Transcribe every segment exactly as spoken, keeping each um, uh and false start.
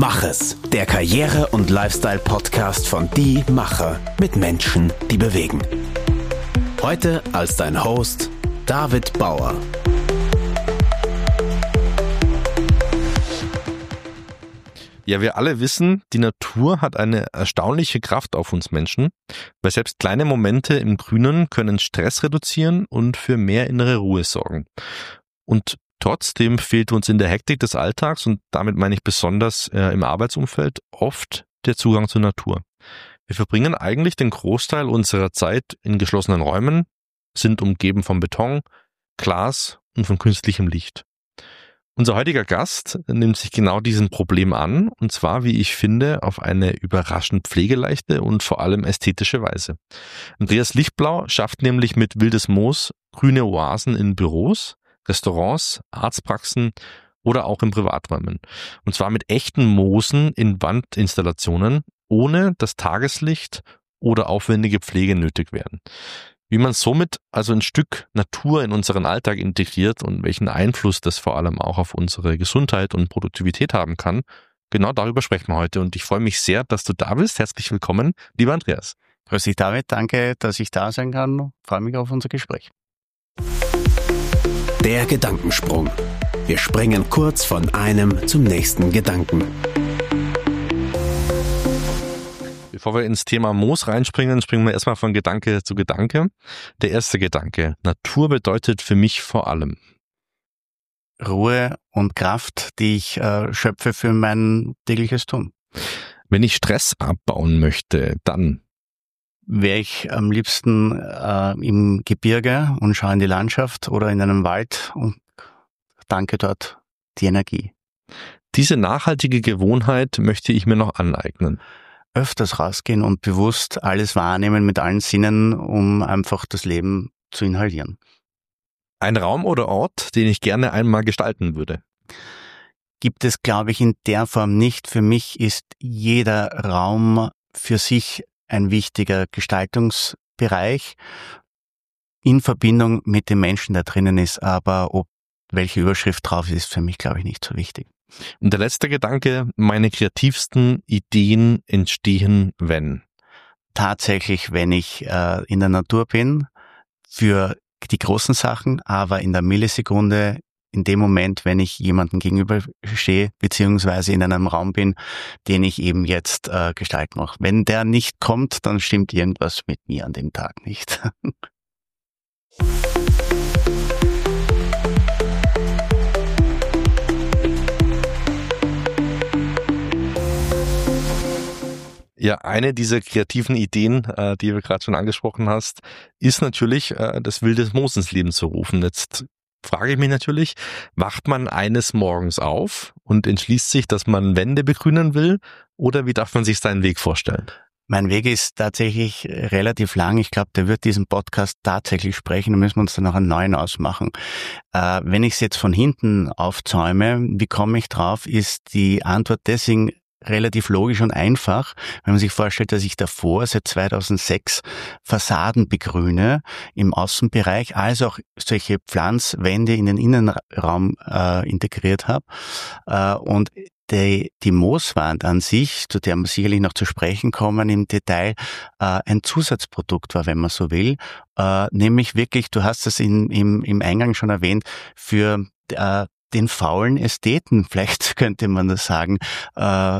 Mach es, der Karriere- und Lifestyle-Podcast von Die Macher mit Menschen, die bewegen. Heute als dein Host David Bauer. Ja, wir alle wissen, die Natur hat eine erstaunliche Kraft auf uns Menschen, weil selbst kleine Momente im Grünen können Stress reduzieren und für mehr innere Ruhe sorgen. Und trotzdem fehlt uns in der Hektik des Alltags, und damit meine ich besonders äh, im Arbeitsumfeld, oft der Zugang zur Natur. Wir verbringen eigentlich den Großteil unserer Zeit in geschlossenen Räumen, sind umgeben von Beton, Glas und von künstlichem Licht. Unser heutiger Gast nimmt sich genau diesem Problem an, und zwar, wie ich finde, auf eine überraschend pflegeleichte und vor allem ästhetische Weise. Andreas Lichtblau schafft nämlich mit Wildes Moos grüne Oasen in Büros, Restaurants, Arztpraxen oder auch in Privaträumen. Und zwar mit echten Moosen in Wandinstallationen, ohne dass Tageslicht oder aufwendige Pflege nötig werden. Wie man somit also ein Stück Natur in unseren Alltag integriert und welchen Einfluss das vor allem auch auf unsere Gesundheit und Produktivität haben kann, genau darüber sprechen wir heute. Und ich freue mich sehr, dass du da bist. Herzlich willkommen, lieber Andreas. Grüß dich, David. Danke, dass ich da sein kann. Ich freue mich auf unser Gespräch. Der Gedankensprung. Wir springen kurz von einem zum nächsten Gedanken. Bevor wir ins Thema Moos reinspringen, springen wir erstmal von Gedanke zu Gedanke. Der erste Gedanke. Natur bedeutet für mich vor allem Ruhe und Kraft, die ich äh, schöpfe für mein tägliches Tun. Wenn ich Stress abbauen möchte, dann wäre ich am liebsten äh, im Gebirge und schaue in die Landschaft oder in einem Wald und danke dort die Energie. Diese nachhaltige Gewohnheit möchte ich mir noch aneignen. Öfters rausgehen und bewusst alles wahrnehmen mit allen Sinnen, um einfach das Leben zu inhalieren. Ein Raum oder Ort, den ich gerne einmal gestalten würde? Gibt es, glaube ich, in der Form nicht. Für mich ist jeder Raum für sich ein wichtiger Gestaltungsbereich in Verbindung mit dem Menschen, der drinnen ist. Aber ob welche Überschrift drauf ist, ist für mich, glaube ich, nicht so wichtig. Und der letzte Gedanke, meine kreativsten Ideen entstehen, wenn? Tatsächlich, wenn ich äh, in der Natur bin, für die großen Sachen, aber in der Millisekunde, in dem Moment, wenn ich jemandem gegenüber stehe, beziehungsweise in einem Raum bin, den ich eben jetzt äh, gestalten mache. Wenn der nicht kommt, dann stimmt irgendwas mit mir an dem Tag nicht. Ja, eine dieser kreativen Ideen, äh, die du gerade schon angesprochen hast, ist natürlich, äh, das Wildes Moos ins Leben zu rufen. Jetzt frage ich mich natürlich, wacht man eines Morgens auf und entschließt sich, dass man Wände begrünen will, oder wie darf man sich seinen Weg vorstellen? Mein Weg ist tatsächlich relativ lang. Ich glaube, der wird diesen Podcast tatsächlich sprechen. Da müssen wir uns dann noch einen neuen ausmachen. Äh, wenn ich es jetzt von hinten aufzäume, wie komme ich drauf, ist die Antwort deswegen relativ logisch und einfach, wenn man sich vorstellt, dass ich davor seit zweitausendsechs Fassaden begrüne im Außenbereich, als auch solche Pflanzwände in den Innenraum äh, integriert habe. Äh, und die, die Mooswand an sich, zu der wir sicherlich noch zu sprechen kommen im Detail, äh, ein Zusatzprodukt war, wenn man so will, äh, nämlich wirklich, du hast es in, im, im Eingang schon erwähnt, für äh, den faulen Ästheten, vielleicht könnte man das sagen, äh,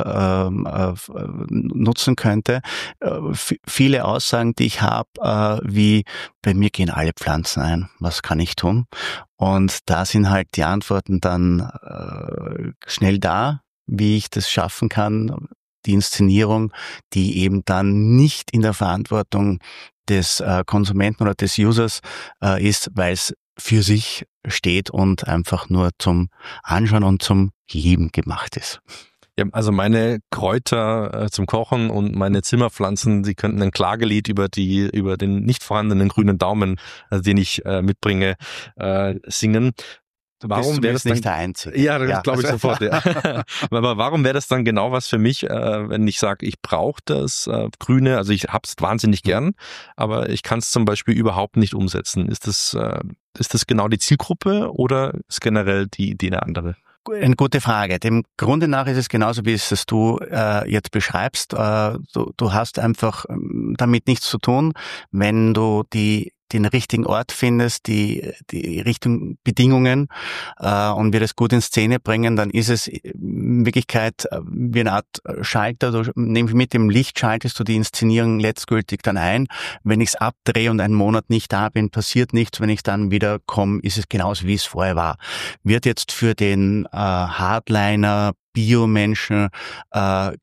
äh, nutzen könnte. Äh, f- viele Aussagen, die ich habe, äh, wie, bei mir gehen alle Pflanzen ein, was kann ich tun? Und da sind halt die Antworten dann äh, schnell da, wie ich das schaffen kann, die Inszenierung, die eben dann nicht in der Verantwortung des äh, Konsumenten oder des Users äh, ist, weil es für sich steht und einfach nur zum Anschauen und zum Lieben gemacht ist. Ja, also meine Kräuter äh, zum Kochen und meine Zimmerpflanzen, die könnten ein Klagelied über die über den nicht vorhandenen grünen Daumen, also den ich äh, mitbringe, äh, singen. Warum wäre das dann nicht der Einzige? Ja, das ja. glaube ich sofort. Ja. Aber warum wäre das dann genau was für mich, äh, wenn ich sage, ich brauche das äh, Grüne? Also ich hab's wahnsinnig gern, aber ich kann es zum Beispiel überhaupt nicht umsetzen. Ist das äh, ist das genau die Zielgruppe oder ist generell die Idee eine andere? eine gute Frage. Dem Grunde nach ist es genauso, wie es du äh, jetzt beschreibst. Äh, du, du hast einfach damit nichts zu tun, wenn du die den richtigen Ort findest, die die richtigen Bedingungen äh, und wir das gut in Szene bringen, dann ist es in Wirklichkeit wie eine Art Schalter. Du, nämlich mit dem Licht schaltest du die Inszenierung letztgültig dann ein. Wenn ich es abdrehe und einen Monat nicht da bin, passiert nichts. Wenn ich dann wieder komme, ist es genauso, wie es vorher war. Wird jetzt für den äh, Hardliner, Bio-Menschen äh,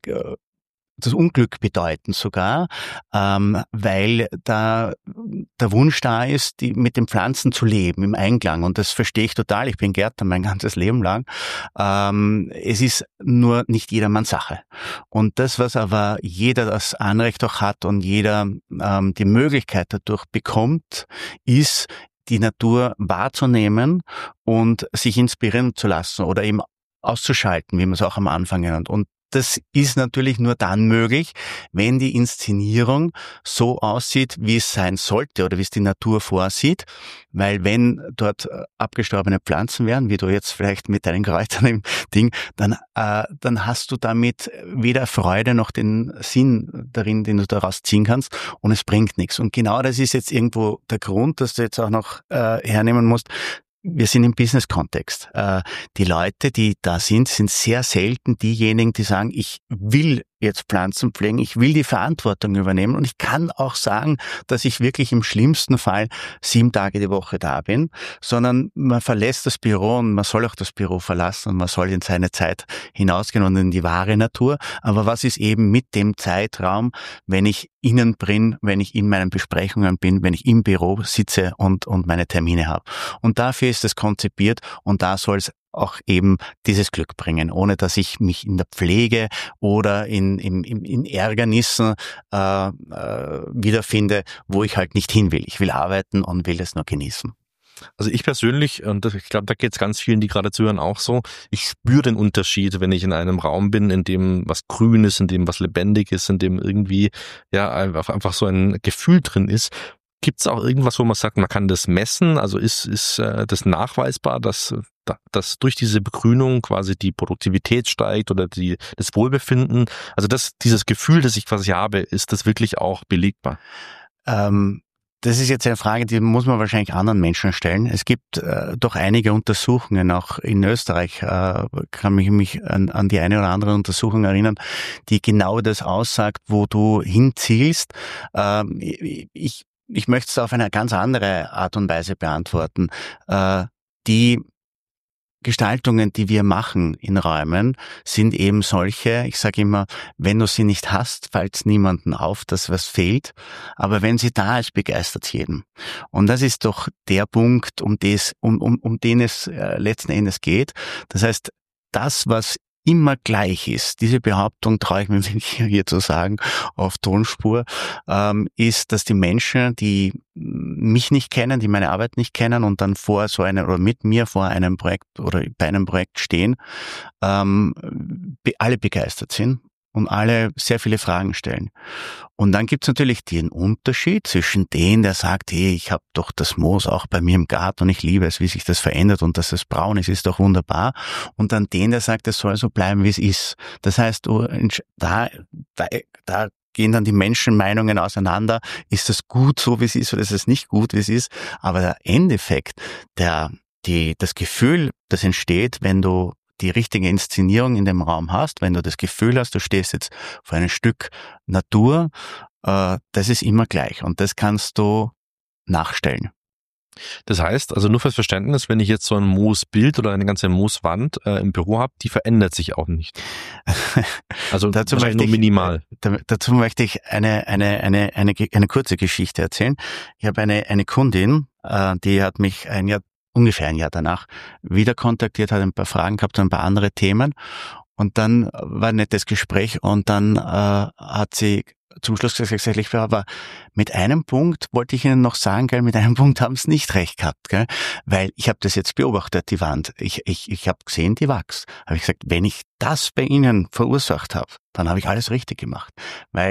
das Unglück bedeuten sogar, ähm, weil da der Wunsch da ist, die, mit den Pflanzen zu leben im Einklang. Und das verstehe ich total. Ich bin Gärtner mein ganzes Leben lang. Ähm, es ist nur nicht jedermanns Sache. Und das, was aber jeder das Anrecht auch hat und jeder ähm, die Möglichkeit dadurch bekommt, ist, die Natur wahrzunehmen und sich inspirieren zu lassen oder eben auszuschalten, wie man es auch am Anfang genannt. Und das ist natürlich nur dann möglich, wenn die Inszenierung so aussieht, wie es sein sollte oder wie es die Natur vorsieht. Weil wenn dort abgestorbene Pflanzen wären, wie du jetzt vielleicht mit deinen Kräutern im Ding, dann, äh, dann hast du damit weder Freude noch den Sinn darin, den du daraus ziehen kannst, und es bringt nichts. Und genau das ist jetzt irgendwo der Grund, dass du jetzt auch noch äh, hernehmen musst. Wir sind im Business-Kontext. Äh, die Leute, die da sind, sind sehr selten diejenigen, die sagen, ich will jetzt Pflanzen pflegen, ich will die Verantwortung übernehmen, und ich kann auch sagen, dass ich wirklich im schlimmsten Fall sieben Tage die Woche da bin, sondern man verlässt das Büro und man soll auch das Büro verlassen und man soll in seine Zeit hinausgehen und in die wahre Natur. Aber was ist eben mit dem Zeitraum, wenn ich innen bin, wenn ich in meinen Besprechungen bin, wenn ich im Büro sitze und, und meine Termine habe? Und dafür ist es konzipiert, und da soll es auch eben dieses Glück bringen, ohne dass ich mich in der Pflege oder in, in, in Ärgernissen äh, äh, wiederfinde, wo ich halt nicht hin will. Ich will arbeiten und will es nur genießen. Also ich persönlich, und ich glaube, da geht es ganz vielen, die gerade zuhören, auch so, ich spüre den Unterschied, wenn ich in einem Raum bin, in dem was grün ist, in dem was lebendig ist, in dem irgendwie ja einfach, einfach so ein Gefühl drin ist. Gibt es auch irgendwas, wo man sagt, man kann das messen? Also ist, ist äh, das nachweisbar, dass, dass durch diese Begrünung quasi die Produktivität steigt oder die, das Wohlbefinden? Also das, dieses Gefühl, das ich quasi habe, ist das wirklich auch belegbar? Ähm Das ist jetzt eine Frage, die muss man wahrscheinlich anderen Menschen stellen. Es gibt äh, doch einige Untersuchungen, auch in Österreich, äh, kann mich mich an, an die eine oder andere Untersuchung erinnern, die genau das aussagt, wo du hinzielst. Ähm, ich, ich möchte es auf eine ganz andere Art und Weise beantworten. Äh, die Gestaltungen, die wir machen in Räumen, sind eben solche, ich sage immer, wenn du sie nicht hast, fällt es niemandem auf, dass was fehlt, aber wenn sie da ist, begeistert es jeden. Und das ist doch der Punkt, um, des, um, um, um den es äh, letzten Endes geht. Das heißt, das, was immer gleich ist, diese Behauptung traue ich mir hier zu sagen, auf Tonspur, ähm, ist, dass die Menschen, die mich nicht kennen, die meine Arbeit nicht kennen und dann vor so einem oder mit mir vor einem Projekt oder bei einem Projekt stehen, ähm, be- alle begeistert sind und alle sehr viele Fragen stellen. Und dann gibt's natürlich den Unterschied zwischen denen, der sagt, hey, ich habe doch das Moos auch bei mir im Garten und ich liebe es, wie sich das verändert und dass es braun ist, ist doch wunderbar. Und dann den, der sagt, es soll so bleiben, wie es ist. Das heißt, da, da, da gehen dann die Menschenmeinungen auseinander. Ist das gut so, wie es ist, oder ist es nicht gut, wie es ist? Aber der Endeffekt, der, die, das Gefühl, das entsteht, wenn du die richtige Inszenierung in dem Raum hast, wenn du das Gefühl hast, du stehst jetzt vor einem Stück Natur, äh, das ist immer gleich und das kannst du nachstellen. Das heißt, also nur fürs Verständnis, wenn ich jetzt so ein Moosbild oder eine ganze Mooswand äh, im Büro habe, die verändert sich auch nicht. Also dazu wahrscheinlich nur ich, minimal. Da, dazu möchte ich eine, eine, eine, eine, eine kurze Geschichte erzählen. Ich habe eine, eine Kundin, äh, die hat mich ein Jahr ungefähr ein Jahr danach wieder kontaktiert, hat ein paar Fragen gehabt, ein paar andere Themen, und dann war ein nettes Gespräch und dann äh, hat sie zum Schluss gesagt, ich war, aber mit einem Punkt wollte ich Ihnen noch sagen, gell, mit einem Punkt haben Sie nicht recht gehabt, gell, weil ich habe das jetzt beobachtet, die Wand, ich ich ich habe gesehen, die wächst. Habe ich gesagt, wenn ich das bei Ihnen verursacht habe, dann habe ich alles richtig gemacht, weil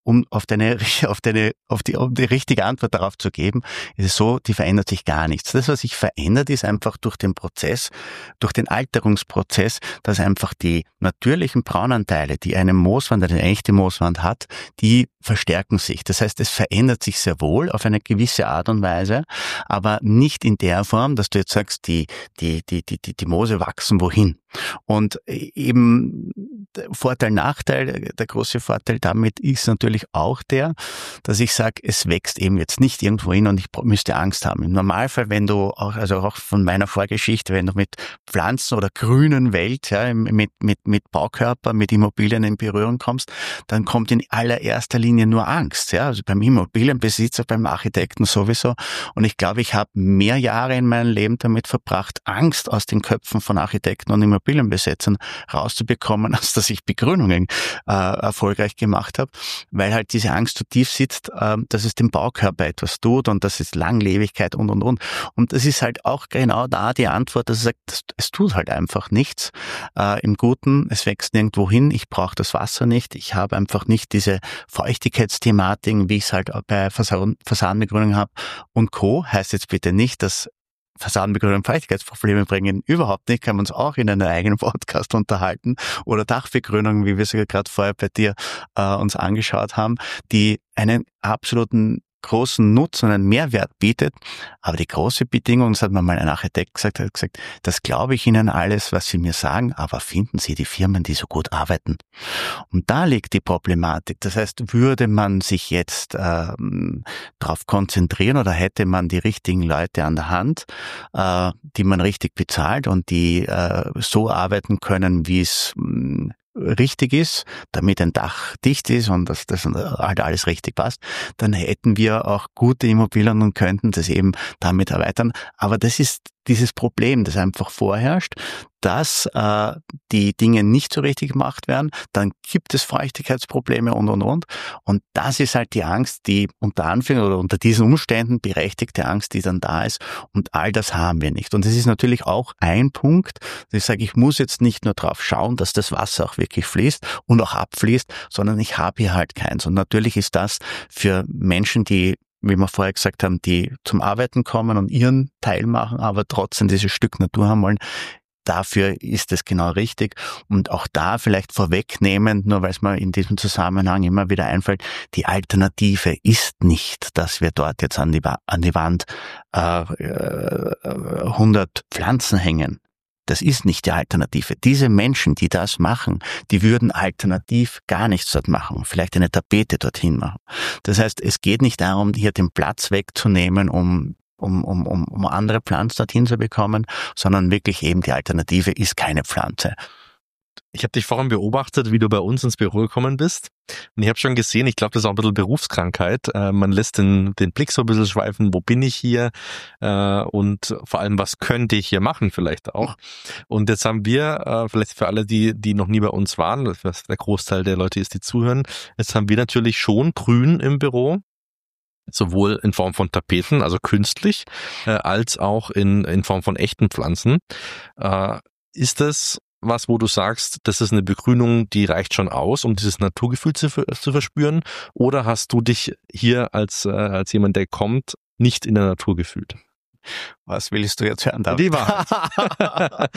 um auf deine, auf deine, auf die, um die richtige Antwort darauf zu geben, ist es so, die verändert sich gar nichts. Das, was sich verändert, ist einfach durch den Prozess, durch den Alterungsprozess, dass einfach die natürlichen Braunanteile, die eine Mooswand, eine echte Mooswand hat, die verstärken sich. Das heißt, es verändert sich sehr wohl auf eine gewisse Art und Weise, aber nicht in der Form, dass du jetzt sagst, die, die, die, die, die, die Moose wachsen wohin. Und eben Vorteil, Nachteil, der große Vorteil damit ist natürlich auch der, dass ich sage, es wächst eben jetzt nicht irgendwo hin und ich müsste Angst haben. Im Normalfall, wenn du auch, also auch von meiner Vorgeschichte, wenn du mit Pflanzen oder grünen Welt, ja, mit, mit, mit Baukörper, mit Immobilien in Berührung kommst, dann kommt in allererster Linie nur Angst, ja, also beim Immobilienbesitzer, beim Architekten sowieso. Und ich glaube, ich habe mehr Jahre in meinem Leben damit verbracht, Angst aus den Köpfen von Architekten und Immobilienbesitzern rauszubekommen, als dass ich Begrünungen äh, erfolgreich gemacht habe, weil halt diese Angst so tief sitzt, äh, dass es dem Baukörper etwas tut und das ist Langlebigkeit und, und, und. Und das ist halt auch genau da die Antwort, dass es sagt, es tut halt einfach nichts. Äh, im Guten, es wächst nirgendwo hin, ich brauche das Wasser nicht, ich habe einfach nicht diese Feuchtigkeitsthematiken, wie ich es halt bei Fassadenbegrünung habe und Co. Heißt jetzt bitte nicht, dass Fassadenbegrünung Feuchtigkeitsprobleme bringen. Überhaupt nicht, kann man uns auch in einem eigenen Podcast unterhalten. Oder Dachbegrünung, wie wir es ja gerade vorher bei dir äh, uns angeschaut haben, die einen absoluten großen Nutzen und einen Mehrwert bietet. Aber die große Bedingung, das hat mir mal ein Architekt gesagt, hat gesagt, das glaube ich Ihnen alles, was Sie mir sagen, aber finden Sie die Firmen, die so gut arbeiten? Und da liegt die Problematik. Das heißt, würde man sich jetzt ähm, darauf konzentrieren oder hätte man die richtigen Leute an der Hand, äh, die man richtig bezahlt und die äh, so arbeiten können, wie es mh, richtig ist, damit ein Dach dicht ist und dass das halt alles richtig passt, dann hätten wir auch gute Immobilien und könnten das eben damit erweitern. Aber das ist dieses Problem, das einfach vorherrscht, dass äh, die Dinge nicht so richtig gemacht werden, dann gibt es Feuchtigkeitsprobleme und, und, und. Und das ist halt die Angst, die unter Anführungszeichen oder unter diesen Umständen berechtigte Angst, die dann da ist. Und all das haben wir nicht. Und das ist natürlich auch ein Punkt, dass ich sage, ich muss jetzt nicht nur drauf schauen, dass das Wasser auch wirklich fließt und auch abfließt, sondern ich habe hier halt keins. Und natürlich ist das für Menschen, die, wie wir vorher gesagt haben, die zum Arbeiten kommen und ihren Teil machen, aber trotzdem dieses Stück Natur haben wollen, dafür ist es genau richtig. Und auch da vielleicht vorwegnehmend, nur weil es mir in diesem Zusammenhang immer wieder einfällt, die Alternative ist nicht, dass wir dort jetzt an die, an die Wand äh, hundert Pflanzen hängen. Das ist nicht die Alternative. Diese Menschen, die das machen, die würden alternativ gar nichts dort machen, vielleicht eine Tapete dorthin machen. Das heißt, es geht nicht darum, hier den Platz wegzunehmen, um um um um, um andere Pflanzen dorthin zu bekommen, sondern wirklich eben die Alternative ist keine Pflanze. Ich habe dich vorhin beobachtet, wie du bei uns ins Büro gekommen bist. Und ich habe schon gesehen, ich glaube, das ist auch ein bisschen Berufskrankheit. Äh, man lässt den, den Blick so ein bisschen schweifen, wo bin ich hier? Äh, und vor allem, was könnte ich hier machen vielleicht auch? Und jetzt haben wir, äh, vielleicht für alle, die die noch nie bei uns waren, was der Großteil der Leute ist, die zuhören, jetzt haben wir natürlich schon Grün im Büro. Sowohl in Form von Tapeten, also künstlich, äh, als auch in, in Form von echten Pflanzen. Äh, ist das was, wo du sagst, das ist eine Begrünung, die reicht schon aus, um dieses Naturgefühl zu, zu verspüren? Oder hast du dich hier als, äh, als jemand, der kommt, nicht in der Natur gefühlt? Was willst du jetzt hören? Die Wahrheit.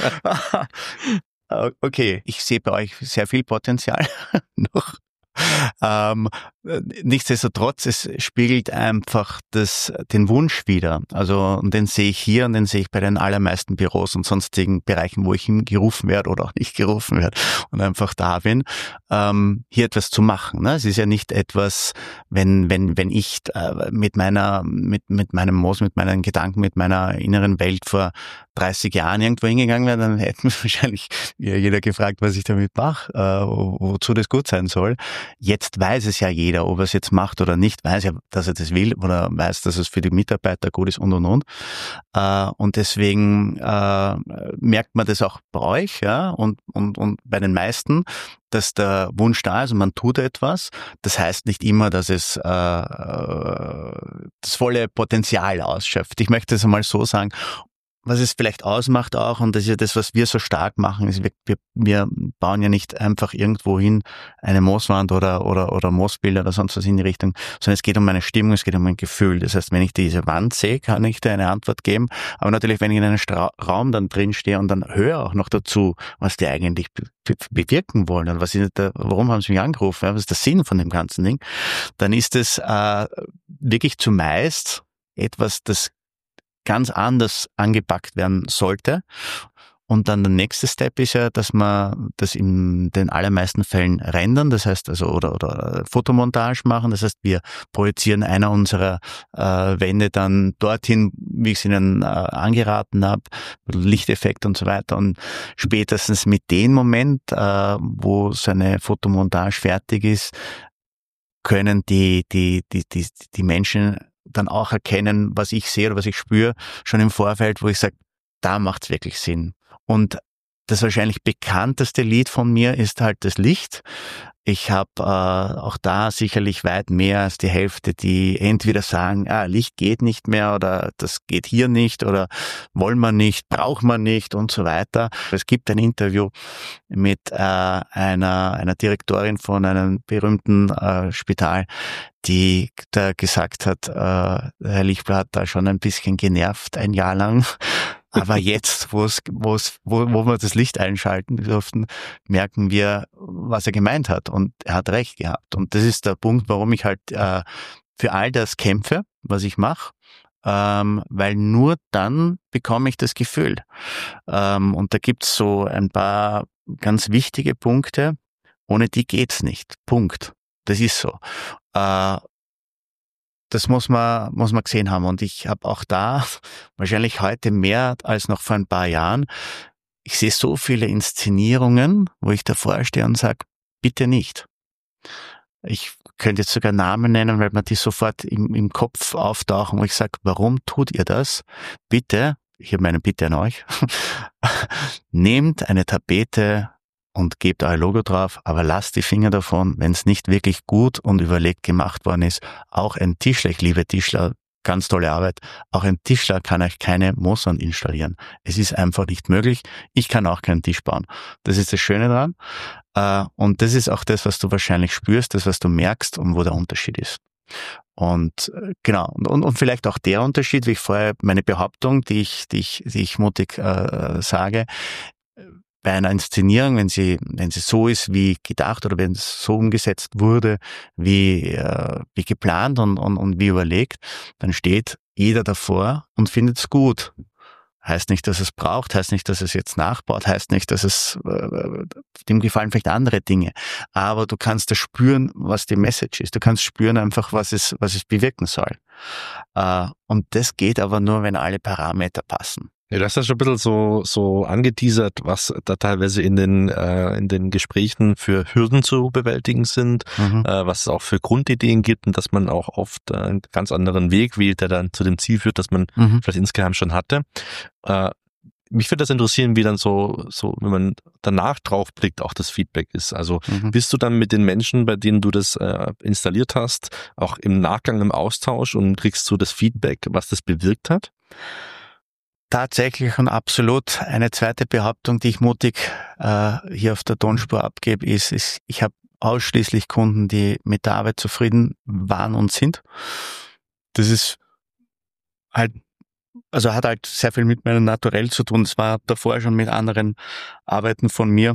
Okay, ich sehe bei euch sehr viel Potenzial noch. Ähm, nichtsdestotrotz, es spiegelt einfach das, den Wunsch wider. Also, und den sehe ich hier und den sehe ich bei den allermeisten Büros und sonstigen Bereichen, wo ich hingerufen werde oder auch nicht gerufen werde und einfach da bin, ähm, hier etwas zu machen. Ne? Es ist ja nicht etwas, wenn, wenn, wenn ich äh, mit meiner, mit, mit meinem Moos, mit meinen Gedanken, mit meiner inneren Welt vor dreißig Jahren irgendwo hingegangen wäre, dann hätte mich wahrscheinlich jeder gefragt, was ich damit mache, äh, wozu das gut sein soll. Jetzt weiß es ja jeder, ob er es jetzt macht oder nicht, weiß ja, dass er das will oder weiß, dass es für die Mitarbeiter gut ist und und und. Äh, und deswegen äh, merkt man das auch bei euch, ja, und und und bei den meisten, dass der Wunsch da ist und man tut etwas. Das heißt nicht immer, dass es äh, das volle Potenzial ausschöpft. Ich möchte es einmal so sagen. was es vielleicht ausmacht auch, und das ist ja das, was wir so stark machen, ist, wir, wir, wir bauen ja nicht einfach irgendwo hin eine Mooswand oder, oder, oder Moosbilder oder sonst was in die Richtung, sondern es geht um eine Stimmung, es geht um ein Gefühl. Das heißt, wenn ich diese Wand sehe, kann ich dir eine Antwort geben, aber natürlich, wenn ich in einem Stra- Raum dann drin stehe und dann höre auch noch dazu, was die eigentlich be- be- bewirken wollen und was ist da, warum haben sie mich angerufen, was ist der Sinn von dem ganzen Ding, dann ist es äh, wirklich zumeist etwas, das ganz anders angepackt werden sollte. Und dann der nächste Step ist ja, dass man das in den allermeisten Fällen rendern, das heißt also oder oder Fotomontage machen. Das heißt, wir projizieren einer unserer äh, Wände dann dorthin, wie ich es Ihnen äh, angeraten habe, Lichteffekt und so weiter. Und spätestens mit dem Moment, äh, wo so eine Fotomontage fertig ist, können die die die die die Menschen dann auch erkennen, was ich sehe oder was ich spüre, schon im Vorfeld, wo ich sage, da macht's wirklich Sinn. Und das wahrscheinlich bekannteste Lied von mir ist halt das Licht. Ich habe äh, auch da sicherlich weit mehr als die Hälfte, die entweder sagen, ah, Licht geht nicht mehr oder das geht hier nicht oder wollen wir nicht, braucht man nicht und so weiter. Es gibt ein Interview mit äh, einer einer Direktorin von einem berühmten äh, Spital, die da gesagt hat, äh, Herr Lichtblau hat da schon ein bisschen genervt, ein Jahr lang. Aber jetzt, wo es, wo es, wo, wo wir das Licht einschalten durften, merken wir, was er gemeint hat. Und er hat recht gehabt. Und das ist der Punkt, warum ich halt äh, für all das kämpfe, was ich mache. Ähm, weil nur dann bekomme ich das Gefühl. Ähm, und da gibt's so ein paar ganz wichtige Punkte. Ohne die geht's nicht. Punkt. Das ist so. Äh, Das muss man, muss man gesehen haben. Und ich habe auch da wahrscheinlich heute mehr als noch vor ein paar Jahren, ich sehe so viele Inszenierungen, wo ich davor stehe und sage, bitte nicht. Ich könnte jetzt sogar Namen nennen, weil mir die sofort im, im Kopf auftauchen, wo ich sage, warum tut ihr das? Bitte, ich habe meine Bitte an euch, nehmt eine Tapete und gebt euer Logo drauf, aber lasst die Finger davon, wenn es nicht wirklich gut und überlegt gemacht worden ist. Auch ein Tischler, ich liebe Tischler, ganz tolle Arbeit, auch ein Tischler kann euch keine Mooswand installieren. Es ist einfach nicht möglich. Ich kann auch keinen Tisch bauen. Das ist das Schöne daran. Und das ist auch das, was du wahrscheinlich spürst, das, was du merkst und wo der Unterschied ist. Und genau, und, und vielleicht auch der Unterschied, wie ich vorher meine Behauptung, die ich, die ich, die ich mutig äh, sage, bei einer Inszenierung, wenn sie, wenn sie so ist wie gedacht oder wenn es so umgesetzt wurde, wie, äh, wie geplant und, und, und wie überlegt, dann steht jeder davor und findet es gut. Heißt nicht, dass es braucht, heißt nicht, dass es jetzt nachbaut, heißt nicht, dass es, äh, dem gefallen vielleicht andere Dinge. Aber du kannst da spüren, was die Message ist. Du kannst spüren einfach, was es, was es bewirken soll. Äh, und das geht aber nur, wenn alle Parameter passen. Ja, du hast ja schon ein bisschen so, so angeteasert, was da teilweise in den, äh, in den Gesprächen für Hürden zu bewältigen sind, mhm. äh, was es auch für Grundideen gibt und dass man auch oft einen ganz anderen Weg wählt, der dann zu dem Ziel führt, das man mhm. vielleicht insgeheim schon hatte. Äh, mich würde das interessieren, wie dann so, so, wenn man danach drauf blickt, auch das Feedback ist. Also mhm. bist du dann mit den Menschen, bei denen du das äh, installiert hast, auch im Nachgang im Austausch und kriegst du das Feedback, was das bewirkt hat? Tatsächlich und absolut. Eine zweite Behauptung, die ich mutig äh, hier auf der Tonspur abgebe, ist, ist ich habe ausschließlich Kunden, die mit der Arbeit zufrieden waren und sind. Das ist halt, also hat halt sehr viel mit meinem Naturell zu tun. Das war davor schon mit anderen Arbeiten von mir.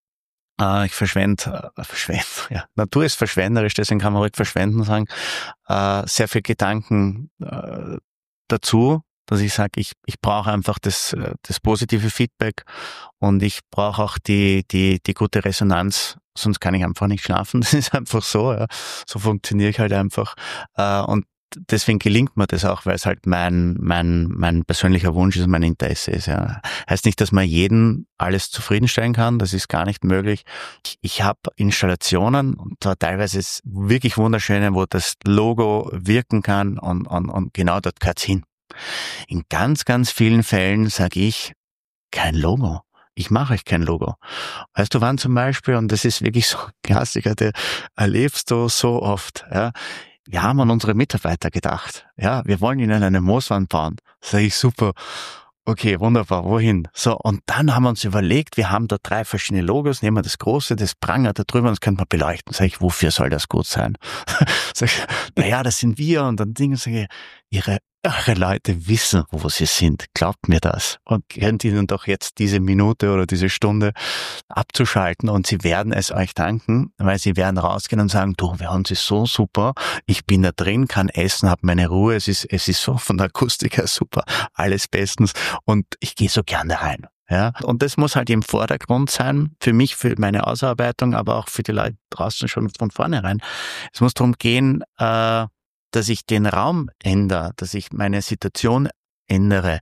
Äh, ich verschwende, äh, verschwende, ja, Natur ist verschwenderisch, deswegen kann man ruhig verschwenden sagen, äh, sehr viel Gedanken äh, dazu, dass ich sage, ich ich brauche einfach das das positive Feedback und ich brauche auch die die die gute Resonanz, sonst kann ich einfach nicht schlafen. Das ist einfach so, ja. So funktioniere ich halt einfach. Und deswegen gelingt mir das auch, weil es halt mein mein mein persönlicher Wunsch ist, mein Interesse ist. Ja. Heißt nicht, dass man jeden alles zufriedenstellen kann, das ist gar nicht möglich. Ich, ich habe Installationen, und zwar teilweise wirklich wunderschöne, wo das Logo wirken kann und und, und genau dort gehört's hin. In ganz, ganz vielen Fällen sage ich, kein Logo. Ich mache euch kein Logo. Weißt du, wann zum Beispiel, und das ist wirklich so ein Klassiker, der erlebst du so oft, ja. Wir haben an unsere Mitarbeiter gedacht. Ja, wir wollen ihnen eine Mooswand bauen. Sag ich, super. Okay, wunderbar, wohin? So, und dann haben wir uns überlegt, wir haben da drei verschiedene Logos, nehmen wir das große, das prangert da drüber, und das könnte man beleuchten. Sag ich, wofür soll das gut sein? Sag ich, naja, das sind wir, und dann Dinge sage ich, ihre, eure Leute wissen, wo sie sind, glaubt mir das. Und könnt ihnen doch jetzt diese Minute oder diese Stunde abzuschalten, und sie werden es euch danken, weil sie werden rausgehen und sagen, du, wir haben sie so super, ich bin da drin, kann essen, habe meine Ruhe, es ist, es ist so von der Akustik her super, alles bestens, und ich gehe so gerne rein. Ja, und das muss halt im Vordergrund sein, für mich, für meine Ausarbeitung, aber auch für die Leute draußen schon von vornherein. Es muss darum gehen, äh, dass ich den Raum ändere, dass ich meine Situation ändere.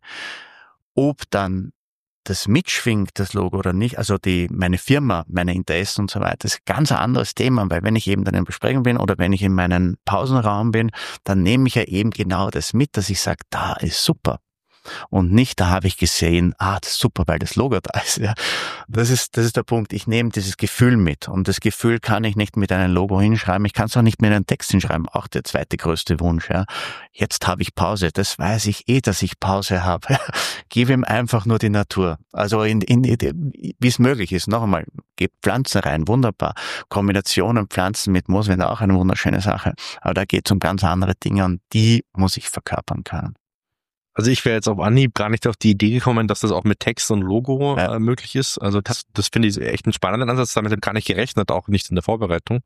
Ob dann das mitschwingt, das Logo oder nicht, also die meine Firma, meine Interessen und so weiter, ist ein ganz anderes Thema, weil wenn ich eben dann in Besprechung bin oder wenn ich in meinem Pausenraum bin, dann nehme ich ja eben genau das mit, dass ich sage, da ist super. Und nicht, da habe ich gesehen, ah, das ist super, weil das Logo da ist. Ja. Das ist, das ist der Punkt. Ich nehme dieses Gefühl mit. Und das Gefühl kann ich nicht mit einem Logo hinschreiben. Ich kann es auch nicht mit einem Text hinschreiben. Auch der zweite größte Wunsch. Ja. Jetzt habe ich Pause. Das weiß ich eh, dass ich Pause habe. Gib ihm einfach nur die Natur. Also in, in, wie es möglich ist. Noch einmal, gebt Pflanzen rein. Wunderbar. Kombinationen Pflanzen mit Moos wäre auch eine wunderschöne Sache. Aber da geht es um ganz andere Dinge, und die muss ich verkörpern können. Also ich wäre jetzt auf Anhieb gar nicht auf die Idee gekommen, dass das auch mit Text und Logo ja. äh, möglich ist. Also das, das finde ich echt einen spannenden Ansatz. Damit habe ich gar nicht gerechnet, auch nicht in der Vorbereitung.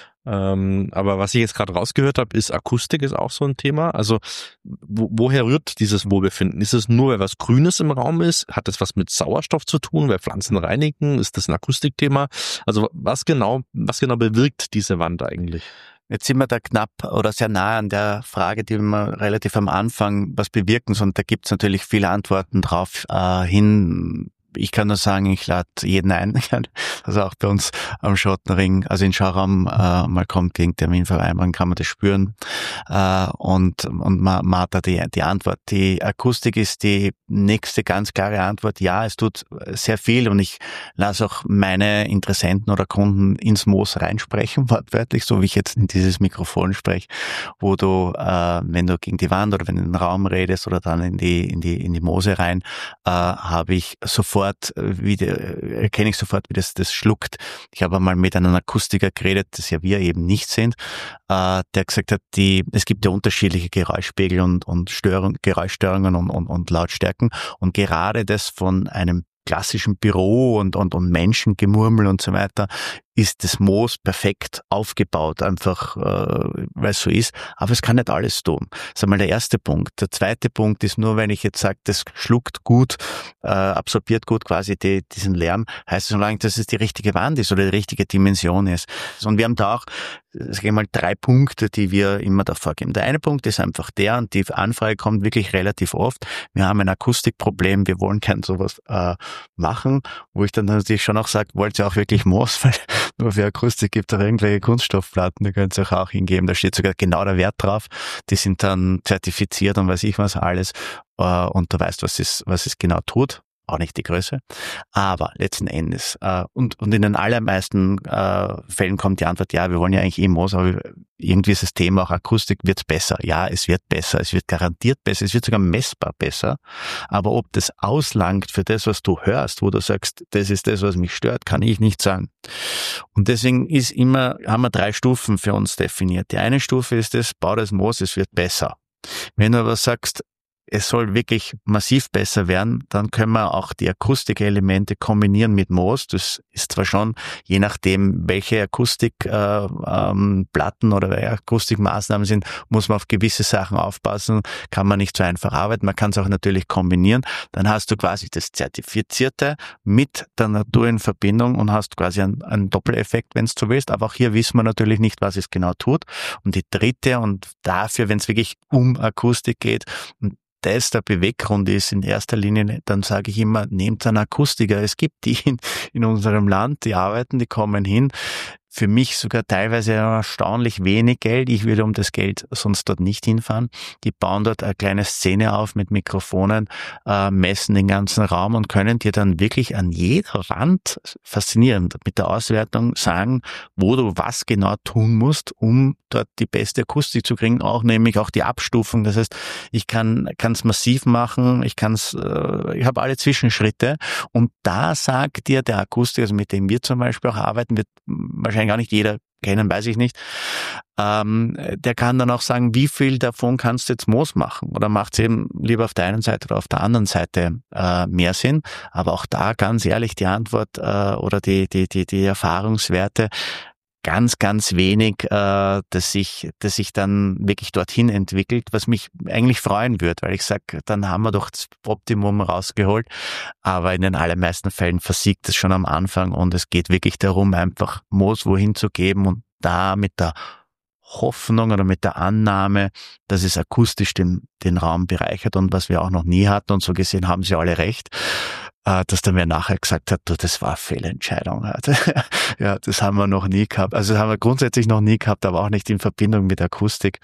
Ähm, aber was ich jetzt gerade rausgehört habe, ist Akustik ist auch so ein Thema. Also wo, woher rührt dieses Wohlbefinden? Ist es nur, weil was Grünes im Raum ist? Hat das was mit Sauerstoff zu tun, weil Pflanzen reinigen? Ist das ein Akustikthema? Also was genau, was genau bewirkt diese Wand eigentlich? Jetzt sind wir da knapp oder sehr nah an der Frage, die wir relativ am Anfang was bewirken, und da gibt es natürlich viele Antworten drauf äh, hin. Ich kann nur sagen, ich lade jeden ein, also auch bei uns am Schottenring, also in Schauraum äh, mal kommt gegen Terminvereinbarung, kann man das spüren, äh, und und man, man hat da die, die Antwort. Die Akustik ist die nächste ganz klare Antwort. Ja, es tut sehr viel, und ich lasse auch meine Interessenten oder Kunden ins Moos reinsprechen, wortwörtlich, so wie ich jetzt in dieses Mikrofon spreche, wo du, äh, wenn du gegen die Wand oder wenn du in den Raum redest oder dann in die in die in die Moose rein, äh, habe ich sofort Wie die, erkenne ich sofort, wie das, das schluckt. Ich habe einmal mit einem Akustiker geredet, das ja wir eben nicht sind, äh, der gesagt hat, die, es gibt ja unterschiedliche Geräuschpegel und, und Störung, Geräuschstörungen und, und, und Lautstärken, und gerade das von einem klassischen Büro und, und, und Menschengemurmel und so weiter, ist das Moos perfekt aufgebaut, einfach äh, weil es so ist. Aber es kann nicht alles tun. Das ist einmal der erste Punkt. Der zweite Punkt ist nur, wenn ich jetzt sage, das schluckt gut, äh, absorbiert gut quasi die, diesen Lärm, heißt es so lange, dass es die richtige Wand ist oder die richtige Dimension ist. Und wir haben da auch, sag ich mal, drei Punkte, die wir immer da vorgeben. Der eine Punkt ist einfach der, und die Anfrage kommt wirklich relativ oft, wir haben ein Akustikproblem, wir wollen kein sowas äh, machen, wo ich dann natürlich schon auch sage, wollt ihr auch wirklich Moos, weil nur für Akustik gibt es auch irgendwelche Kunststoffplatten, die könnt ihr euch auch hingeben, da steht sogar genau der Wert drauf, die sind dann zertifiziert und weiß ich was alles, äh, und du weißt, was es, was es genau tut. Auch nicht die Größe, aber letzten Endes äh, und und in den allermeisten äh, Fällen kommt die Antwort, ja, wir wollen ja eigentlich eh Moos, aber irgendwie ist das Thema auch Akustik, wird's besser. Ja, es wird besser, es wird garantiert besser, es wird sogar messbar besser, aber ob das auslangt für das, was du hörst, wo du sagst, das ist das, was mich stört, kann ich nicht sagen. Und deswegen ist immer, haben wir drei Stufen für uns definiert. Die eine Stufe ist das, bau das Moos, es wird besser. Wenn du aber sagst, es soll wirklich massiv besser werden, dann können wir auch die Akustikelemente kombinieren mit Moos. Das ist zwar schon, je nachdem, welche Akustikplatten ähm, oder welche Akustikmaßnahmen sind, muss man auf gewisse Sachen aufpassen, kann man nicht so einfach arbeiten. Man kann es auch natürlich kombinieren. Dann hast du quasi das Zertifizierte mit der Natur in Verbindung und hast quasi einen, einen Doppeleffekt, wenn es so willst. Aber auch hier wissen wir natürlich nicht, was es genau tut. Und die dritte, und dafür, wenn es wirklich um Akustik geht, das der Beweggrund ist in erster Linie, dann sage ich immer, nehmt einen Akustiker. Es gibt die in, in unserem Land, die arbeiten, die kommen hin. für mich sogar teilweise erstaunlich wenig Geld. Ich würde um das Geld sonst dort nicht hinfahren. Die bauen dort eine kleine Szene auf mit Mikrofonen, äh, messen den ganzen Raum und können dir dann wirklich an jeder Wand, faszinierend, mit der Auswertung sagen, wo du was genau tun musst, um dort die beste Akustik zu kriegen, auch nämlich auch die Abstufung. Das heißt, ich kann es massiv machen, ich kann es, äh, ich habe alle Zwischenschritte und da sagt dir der Akustiker, also mit dem wir zum Beispiel auch arbeiten, wird wahrscheinlich gar nicht jeder kennen, weiß ich nicht. Ähm, der kann dann auch sagen, wie viel davon kannst du jetzt Moos machen? Oder macht es eben lieber auf der einen Seite oder auf der anderen Seite äh, mehr Sinn? Aber auch da ganz ehrlich die Antwort äh, oder die, die, die, die Erfahrungswerte, ganz, ganz wenig, äh, dass sich, dass sich dann wirklich dorthin entwickelt, was mich eigentlich freuen würde, weil ich sage, dann haben wir doch das Optimum rausgeholt. Aber in den allermeisten Fällen versiegt es schon am Anfang und es geht wirklich darum, einfach Moos wohin zu geben und da mit der Hoffnung oder mit der Annahme, dass es akustisch den, den Raum bereichert und was wir auch noch nie hatten und so gesehen haben sie alle recht, dass der mir nachher gesagt hat, du, das war eine Fehlentscheidung. Ja, das haben wir noch nie gehabt. Also das haben wir grundsätzlich noch nie gehabt, aber auch nicht in Verbindung mit Akustik.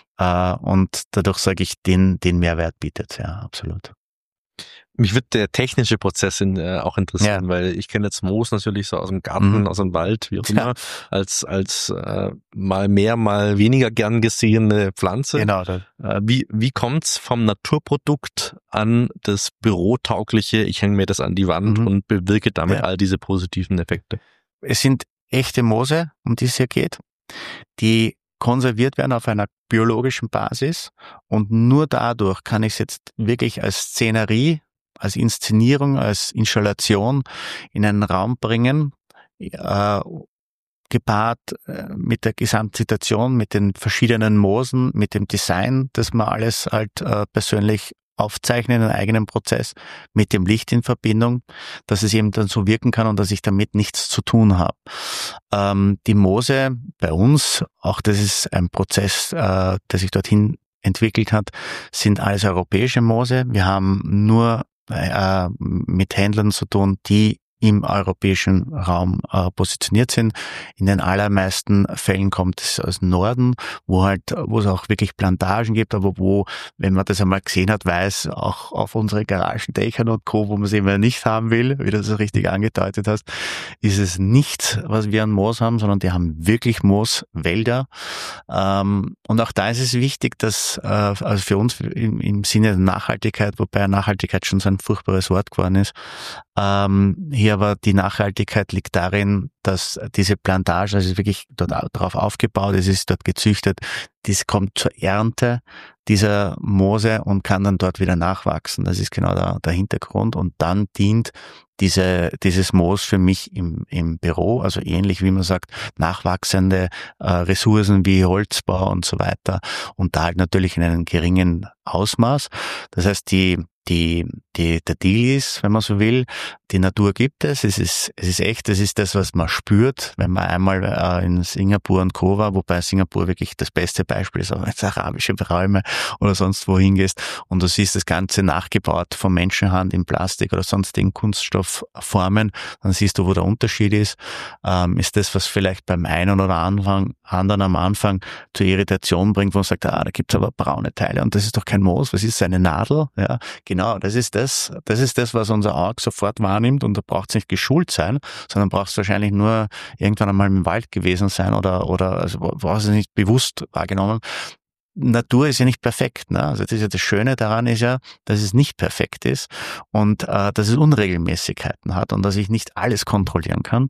Und dadurch sage ich, den, den Mehrwert bietet, ja, absolut. Mich wird der technische Prozess in, äh, auch interessieren, ja. Weil ich kenne jetzt Moos natürlich so aus dem Garten, mhm. aus dem Wald, wie auch immer, ja. als als äh, mal mehr, mal weniger gern gesehene Pflanze. Genau. Äh, wie wie kommt's vom Naturprodukt an das Bürotaugliche? Ich hänge mir das an die Wand mhm. und bewirke damit ja. all diese positiven Effekte. Es sind echte Moose, um die es hier geht, die konserviert werden auf einer biologischen Basis und nur dadurch kann ich es jetzt wirklich als Szenerie, als Inszenierung, als Installation in einen Raum bringen, äh, gepaart äh, mit der Gesamtsituation, mit den verschiedenen Moosen, mit dem Design, das man alles halt äh, persönlich aufzeichnen in einem eigenen Prozess, mit dem Licht in Verbindung, dass es eben dann so wirken kann und dass ich damit nichts zu tun habe. Ähm, die Moose bei uns, auch das ist ein Prozess, äh, der sich dorthin entwickelt hat, sind alles europäische Moose. Wir haben nur äh, mit Händlern zu tun, die im europäischen Raum äh, positioniert sind. In den allermeisten Fällen kommt es aus dem Norden, wo halt, wo es auch wirklich Plantagen gibt, aber wo, wenn man das einmal gesehen hat, weiß, auch auf unsere Garagendächern und Co., wo man es immer nicht haben will, wie du das richtig angedeutet hast, ist es nicht, was wir an Moos haben, sondern die haben wirklich Mooswälder. Ähm, und auch da ist es wichtig, dass, äh, also für uns im, im Sinne der Nachhaltigkeit, wobei Nachhaltigkeit schon so ein furchtbares Wort geworden ist, ähm, hier aber die Nachhaltigkeit liegt darin, dass diese Plantage, also wirklich dort drauf aufgebaut ist, ist dort gezüchtet, dies kommt zur Ernte dieser Moose und kann dann dort wieder nachwachsen. Das ist genau der, der Hintergrund und dann dient diese, dieses Moos für mich im, im Büro, also ähnlich wie man sagt, nachwachsende äh, Ressourcen wie Holzbau und so weiter und da halt natürlich in einem geringen Ausmaß. Das heißt, die Die, die, der Deal ist, wenn man so will, die Natur gibt es, es ist, es ist echt, es ist das, was man spürt, wenn man einmal äh, in Singapur und Co. war, wobei Singapur wirklich das beste Beispiel ist, auch jetzt arabische Räume oder sonst wohin gehst und du siehst das Ganze nachgebaut von Menschenhand in Plastik oder sonstigen Kunststoffformen, dann siehst du, wo der Unterschied ist. Ähm, ist das, was vielleicht beim einen oder Anfang, anderen am Anfang zur Irritation bringt, wo man sagt, ah, da gibt's aber braune Teile und das ist doch kein Moos, was ist eine Nadel? Ja, genau, das ist das, das ist das, was unser Auge sofort wahrnimmt und da braucht es nicht geschult sein, sondern brauchst wahrscheinlich nur irgendwann einmal im Wald gewesen sein oder, oder, also brauchst es nicht bewusst wahrgenommen. Natur ist ja nicht perfekt, ne? Also das ist ja das Schöne daran ist ja, dass es nicht perfekt ist und äh, dass es Unregelmäßigkeiten hat und dass ich nicht alles kontrollieren kann.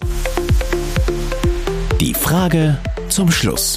Die Frage zum Schluss.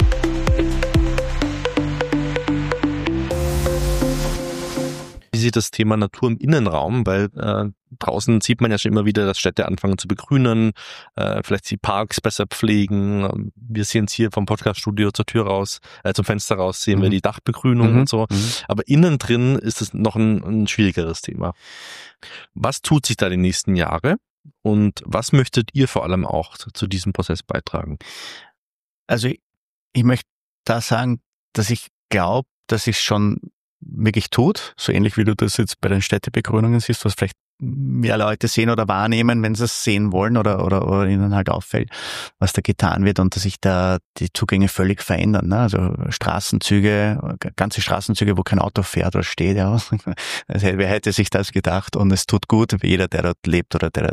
Wie sieht das Thema Natur im Innenraum? Weil äh, draußen sieht man ja schon immer wieder, dass Städte anfangen zu begrünen, äh, vielleicht die Parks besser pflegen. Wir sehen es hier vom Podcaststudio zur Tür raus, äh, zum Fenster raus, sehen mhm. wir die Dachbegrünung mhm. und so. Mhm. Aber innen drin ist es noch ein, ein schwierigeres Thema. Was tut sich da die nächsten Jahre? Und was möchtet ihr vor allem auch zu, zu diesem Prozess beitragen? Also ich, ich möchte da sagen, dass ich glaube, dass ich schon wirklich tut, so ähnlich wie du das jetzt bei den Städtebegrünungen siehst, was vielleicht mehr Leute sehen oder wahrnehmen, wenn sie es sehen wollen oder, oder, oder ihnen halt auffällt, was da getan wird und dass sich da die Zugänge völlig verändern. Ne? Also Straßenzüge, ganze Straßenzüge, wo kein Auto fährt oder steht. Ja. Also, wer hätte sich das gedacht? Und es tut gut. Jeder, der dort lebt oder der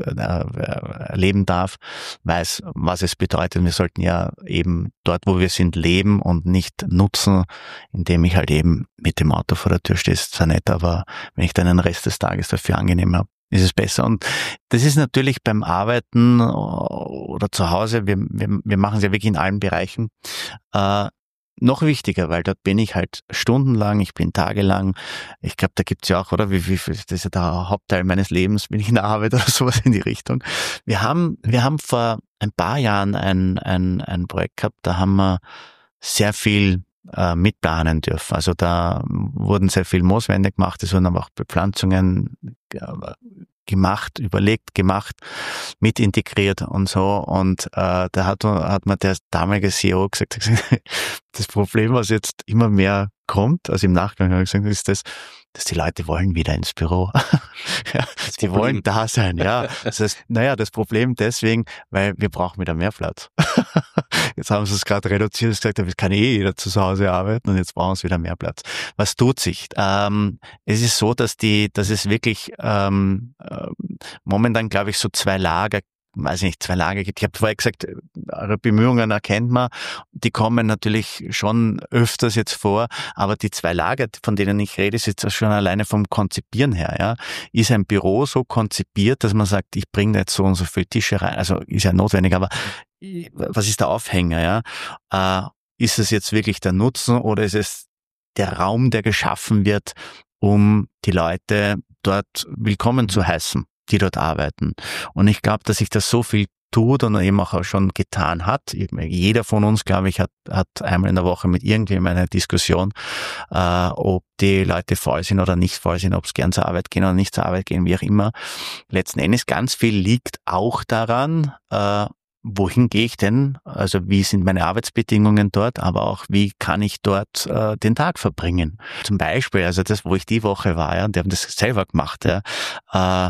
dort leben darf, weiß, was es bedeutet. Wir sollten ja eben dort, wo wir sind, leben und nicht nutzen, indem ich halt eben mit dem Auto vor der Tür stehe. Ist zwar nett, aber wenn ich dann den Rest des Tages dafür angenehm habe, ist es besser. Und das ist natürlich beim Arbeiten oder zu Hause, wir, wir, wir machen es ja wirklich in allen Bereichen, äh, noch wichtiger, weil dort bin ich halt stundenlang, ich bin tagelang. Ich glaube, da gibt's ja auch, oder? Wie, wie, das ist ja der Hauptteil meines Lebens, bin ich in der Arbeit oder sowas in die Richtung. Wir haben, wir haben vor ein paar Jahren ein, ein, ein Projekt gehabt, da haben wir sehr viel äh, mitplanen dürfen. Also da wurden sehr viel Mooswände gemacht, es wurden aber auch Bepflanzungen äh, gemacht, überlegt, gemacht, mit integriert und so. Und äh, da hat, hat mir der damalige C E O gesagt, das Problem, was jetzt immer mehr kommt, also im Nachgang habe ich gesagt, ist das, dass die Leute wollen wieder ins Büro. Ja, die wollen da sein, ja. Das heißt, naja, das Problem deswegen, weil wir brauchen wieder mehr Platz. Jetzt haben sie es gerade reduziert, es gesagt, jetzt kann eh jeder zu Hause arbeiten und jetzt brauchen sie wieder mehr Platz. Was tut sich? Ähm, es ist so, dass die, dass es wirklich ähm, äh, momentan, glaube ich, so zwei Lager weiß ich nicht, zwei Lager gibt. Ich habe vorher gesagt, eure Bemühungen erkennt man, die kommen natürlich schon öfters jetzt vor, aber die zwei Lager, von denen ich rede, ist jetzt schon alleine vom Konzipieren her. Ja, ist ein Büro so konzipiert, dass man sagt, ich bringe da jetzt so und so viele Tische rein, also ist ja notwendig, aber was ist der Aufhänger? Ja, äh, ist es jetzt wirklich der Nutzen oder ist es der Raum, der geschaffen wird, um die Leute dort willkommen zu heißen, die dort arbeiten? Und ich glaube, dass sich das so viel tut und eben auch schon getan hat. Jeder von uns, glaube ich, hat, hat einmal in der Woche mit irgendjemandem eine Diskussion, äh, ob die Leute faul sind oder nicht faul sind, ob sie gern zur Arbeit gehen oder nicht zur Arbeit gehen, wie auch immer. Letzten Endes ganz viel liegt auch daran, äh, wohin gehe ich denn? Also wie sind meine Arbeitsbedingungen dort, aber auch wie kann ich dort äh, den Tag verbringen? Zum Beispiel, also das, wo ich die Woche war, ja, die haben das selber gemacht, ja, äh,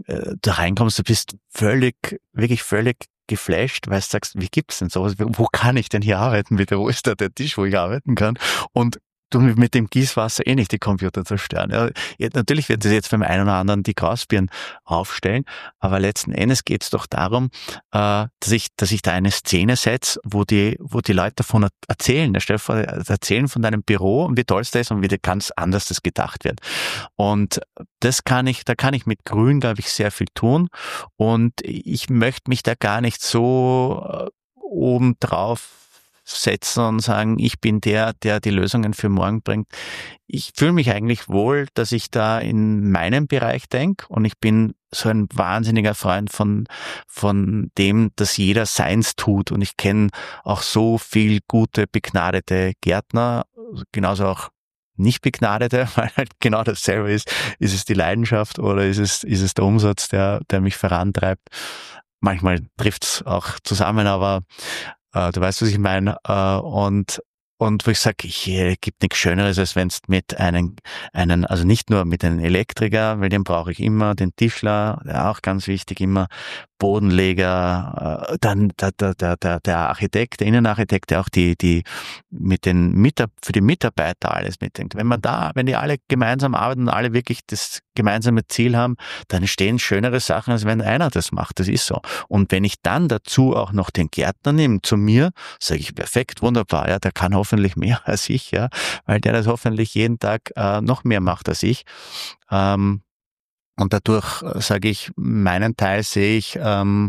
da reinkommst, du bist völlig, wirklich völlig geflasht, weil du sagst, wie gibt's denn sowas? Wo kann ich denn hier arbeiten, bitte? Wo ist da der Tisch, wo ich arbeiten kann? Und du mit dem Gießwasser eh nicht die Computer zerstören. Ja, natürlich wird das jetzt beim einen oder anderen die Grasbirnen aufstellen, aber letzten Endes geht es doch darum, äh, dass ich, dass ich da eine Szene setze, wo die, wo die Leute davon erzählen. Stell dir vor, erzählen von deinem Büro und wie toll es da ist und wie ganz anders das gedacht wird. Und das kann ich, da kann ich mit Grün, glaube ich, sehr viel tun. Und ich möchte mich da gar nicht so äh, obendrauf setzen und sagen, ich bin der, der die Lösungen für morgen bringt. Ich fühle mich eigentlich wohl, dass ich da in meinem Bereich denke und ich bin so ein wahnsinniger Freund von von dem, dass jeder seins tut und ich kenne auch so viel gute, begnadete Gärtner, genauso auch nicht begnadete, weil halt genau dasselbe ist. Ist es die Leidenschaft oder ist es ist es der Umsatz, der der mich vorantreibt? Manchmal trifft's auch zusammen, aber Uh, du weißt, was ich meine. Uh, und und wo ich sage, ich äh, gibt nichts Schöneres, als wenn es mit einem, einen, also nicht nur mit einem Elektriker, weil den brauche ich immer, den Tischler, der auch ganz wichtig immer, Bodenleger, äh, dann der, der, der, der, der Architekt, der Innenarchitekt, der auch die, die mit den Mitab- für die Mitarbeiter alles mitdenkt. Wenn man da, wenn die alle gemeinsam arbeiten und alle wirklich das gemeinsame Ziel haben, dann entstehen schönere Sachen, als wenn einer das macht. Das ist so. Und wenn ich dann dazu auch noch den Gärtner nehme zu mir, sage ich, perfekt, wunderbar, ja, der kann hoffentlich mehr als ich, ja, weil der das hoffentlich jeden Tag äh, noch mehr macht als ich. Ähm, Und dadurch, sage ich, meinen Teil sehe ich ähm,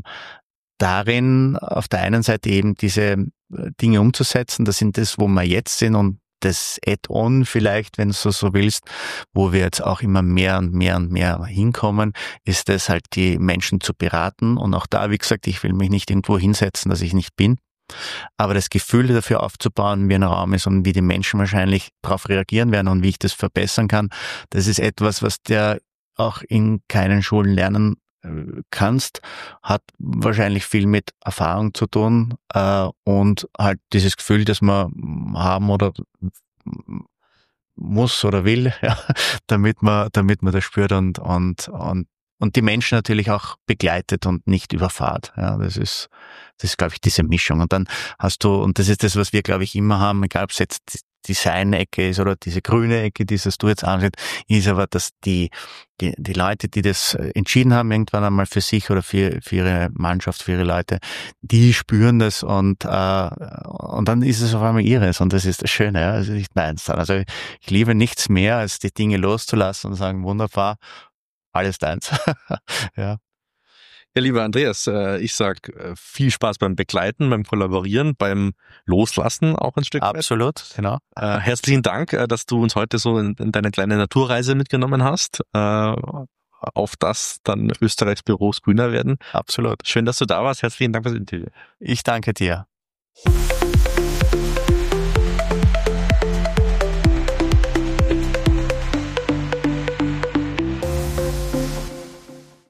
darin, auf der einen Seite eben diese Dinge umzusetzen. Das sind das, wo wir jetzt sind und das Add-on vielleicht, wenn du so willst, wo wir jetzt auch immer mehr und mehr und mehr hinkommen, ist es halt, die Menschen zu beraten. Und auch da, wie gesagt, ich will mich nicht irgendwo hinsetzen, dass ich nicht bin. Aber das Gefühl dafür aufzubauen, wie ein Raum ist und wie die Menschen wahrscheinlich darauf reagieren werden und wie ich das verbessern kann, das ist etwas, was der auch in keinen Schulen lernen kannst, hat wahrscheinlich viel mit Erfahrung zu tun äh, und halt dieses Gefühl, das wir haben oder muss oder will, ja, damit man, damit man das spürt und, und, und, und die Menschen natürlich auch begleitet und nicht überfahrt. Ja, das ist, das ist, glaube ich, diese Mischung. Und dann hast du, und das ist das, was wir, glaube ich, immer haben, egal ob es jetzt die Design-Ecke ist oder diese grüne Ecke, die du jetzt anschaust, ist aber, dass die, die, die Leute, die das entschieden haben, irgendwann einmal für sich oder für, für ihre Mannschaft, für ihre Leute, die spüren das und, äh, und dann ist es auf einmal ihres und das ist das Schöne, ja, also nicht meins dann. Also ich liebe nichts mehr, als die Dinge loszulassen und sagen, wunderbar, alles deins. Ja. Ja, lieber Andreas, ich sag viel Spaß beim Begleiten, beim Kollaborieren, beim Loslassen auch ein Stück weit. Absolut, genau. Äh, herzlichen Dank, dass du uns heute so in, in deine kleine Naturreise mitgenommen hast, äh, auf das dann Österreichs Büros grüner werden. Absolut. Schön, dass du da warst. Herzlichen Dank fürs Interview. Ich danke dir.